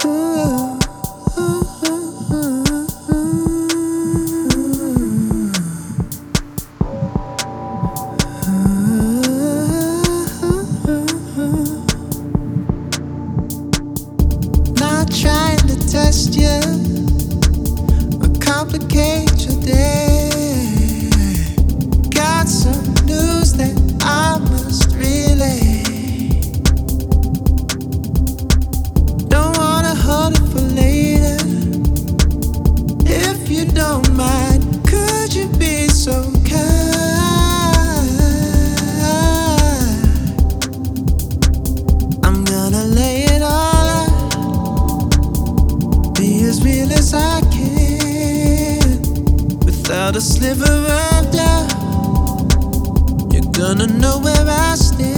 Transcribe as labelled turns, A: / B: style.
A: Not trying to test you or complicate your day. Got some news that I must relay. Don't wanna hold it for later. If you don't mind, could you be so kind? I'm gonna lay it all out, be as real as I can, without a sliver of doubt. You're gonna know where I stand.